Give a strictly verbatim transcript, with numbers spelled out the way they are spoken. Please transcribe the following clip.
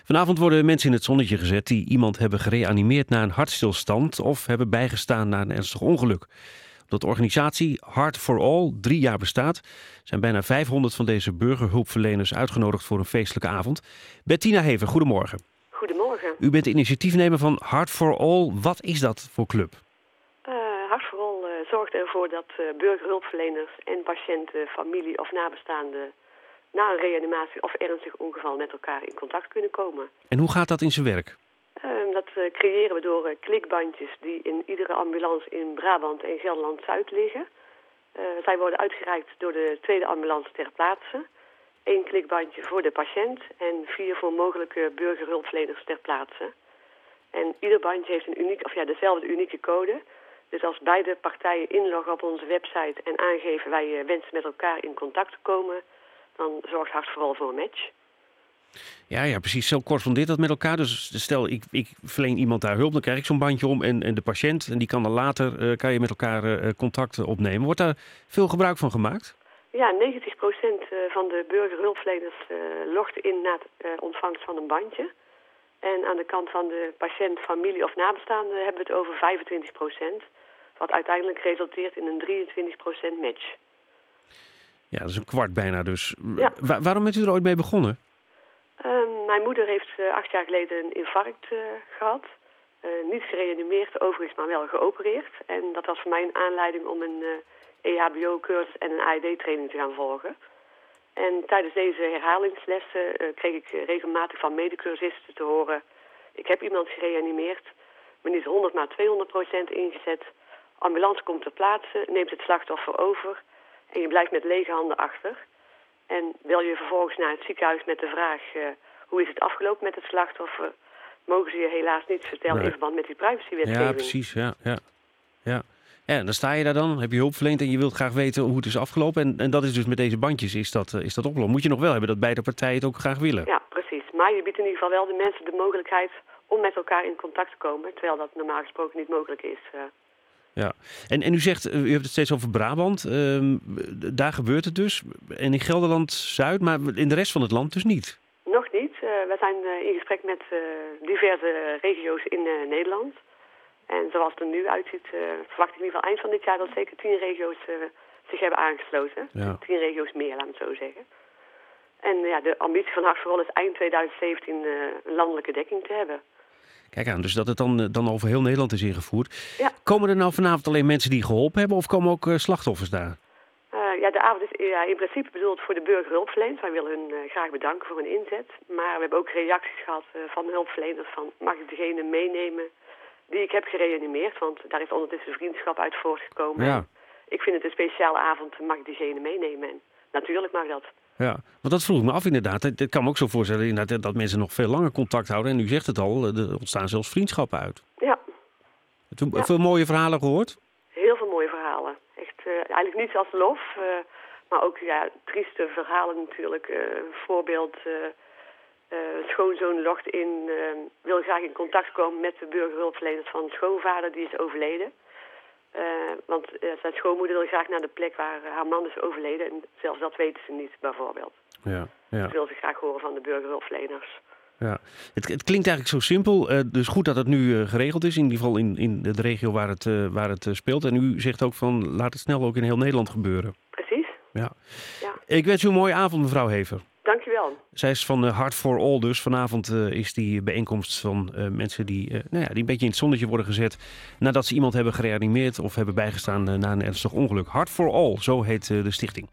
Vanavond worden mensen in het zonnetje gezet die iemand hebben gereanimeerd na een hartstilstand of hebben bijgestaan na een ernstig ongeluk. Omdat de organisatie Heart for All drie jaar bestaat, zijn bijna vijfhonderd van deze burgerhulpverleners uitgenodigd voor een feestelijke avond. Bettina Hever, goedemorgen. Goedemorgen. U bent de initiatiefnemer van Heart for All. Wat is dat voor club? Uh, Heart for All uh, zorgt ervoor dat uh, burgerhulpverleners en patiënten, familie of nabestaanden na een reanimatie of ernstig ongeval met elkaar in contact kunnen komen. En hoe gaat dat in zijn werk? Uh, dat uh, creëren we door uh, klikbandjes die in iedere ambulance in Brabant en Gelderland-Zuid liggen. Uh, zij worden uitgereikt door de tweede ambulance ter plaatse. Eén klikbandje voor de patiënt en vier voor mogelijke burgerhulpverleners ter plaatse. En ieder bandje heeft een uniek, of ja, dezelfde unieke code. Dus als beide partijen inloggen op onze website en aangeven wij uh, wensen met elkaar in contact te komen, dan zorgt Heart for All voor een match. Ja, ja, precies. Zo correspondeert dat met elkaar. Dus stel, ik, ik verleen iemand daar hulp, dan krijg ik zo'n bandje om en, en de patiënt. En die kan dan later, uh, kan je met elkaar uh, contact opnemen. Wordt daar veel gebruik van gemaakt? Ja, negentig procent van de burgerhulpverleners uh, logt in na het uh, ontvangst van een bandje. En aan de kant van de patiënt, familie of nabestaanden hebben we het over vijfentwintig procent. Wat uiteindelijk resulteert in een drieëntwintig procent match. Ja, dat is een kwart bijna dus. Ja. Wa- waarom bent u er ooit mee begonnen? Uh, mijn moeder heeft uh, acht jaar geleden een infarct uh, gehad. Uh, niet gereanimeerd, overigens, maar wel geopereerd. En dat was voor mij een aanleiding om een uh, E H B O-cursus en een A E D-training te gaan volgen. En tijdens deze herhalingslessen uh, kreeg ik uh, regelmatig van medecursisten te horen: ik heb iemand gereanimeerd, maar niet honderd maar tweehonderd procent ingezet. Ambulance komt ter plaatse, neemt het slachtoffer over en je blijft met lege handen achter. En wil je vervolgens naar het ziekenhuis met de vraag uh, hoe is het afgelopen met het slachtoffer, mogen ze je helaas niet vertellen Nee. in verband met die privacywetgeving. Ja, precies. Ja, ja, ja. Ja, en dan sta je daar dan, heb je hulp verleend en je wilt graag weten hoe het is afgelopen. En, en dat is dus met deze bandjes is dat, uh, is dat opgelost. Moet je nog wel hebben dat beide partijen het ook graag willen. Ja, precies. Maar je biedt in ieder geval wel de mensen de mogelijkheid om met elkaar in contact te komen, terwijl dat normaal gesproken niet mogelijk is. Uh. Ja, en, en u zegt, u hebt het steeds over Brabant. Uh, daar gebeurt het dus. En in Gelderland-Zuid, maar in de rest van het land dus niet. Nog niet. Uh, we zijn uh, in gesprek met uh, diverse regio's in uh, Nederland. En zoals het er nu uitziet, uh, verwacht ik in ieder geval eind van dit jaar dat zeker tien regio's uh, zich hebben aangesloten. Ja. Tien regio's meer, laat me het zo zeggen. En uh, ja, de ambitie van Heart for All is eind twintig zeventien uh, een landelijke dekking te hebben. Kijk aan, dus dat het dan, dan over heel Nederland is ingevoerd. Ja. Komen er nou vanavond alleen mensen die geholpen hebben of komen ook uh, slachtoffers daar? Uh, ja, de avond is ja, in principe bedoeld voor de burgerhulpverleners. Wij willen hun uh, graag bedanken voor hun inzet. Maar we hebben ook reacties gehad uh, van hulpverleners van mag ik degene meenemen die ik heb gereanimeerd. Want daar is ondertussen vriendschap uit voortgekomen. Ja. Ik vind het een speciale avond, mag ik diegene meenemen. En natuurlijk mag dat. Ja, want dat vroeg ik me af inderdaad. Ik kan me ook zo voorstellen inderdaad, dat mensen nog veel langer contact houden. En u zegt het al, er ontstaan zelfs vriendschappen uit. Ja. Toen, Ja. Veel mooie verhalen gehoord? Heel veel mooie verhalen. Echt uh, eigenlijk niets als lof. Uh, maar ook ja, trieste verhalen natuurlijk. Uh, een voorbeeld, uh, uh, schoonzoon logt in, uh, wil graag in contact komen met de burgerhulpverleners van schoonvader, die is overleden. Uh, want uh, zijn schoonmoeder wil graag naar de plek waar uh, haar man is overleden. En zelfs dat weten ze niet, bijvoorbeeld. Ja, ja. Dat wil ze graag horen van de burgerhulpverleners. Ja. Het, het klinkt eigenlijk zo simpel. Uh, dus goed dat het nu uh, geregeld is. In ieder geval in, in de regio waar het, uh, waar het uh, speelt. En u zegt ook van laat het snel ook in heel Nederland gebeuren. Precies. Ja. Ja. Ik wens u een mooie avond, mevrouw Hever. Dankjewel. Zij is van uh, Heart for All dus. Vanavond uh, is die bijeenkomst van uh, mensen die, uh, nou ja, die een beetje in het zonnetje worden gezet nadat ze iemand hebben gereanimeerd of hebben bijgestaan uh, na een ernstig ongeluk. Heart for All, zo heet uh, de stichting.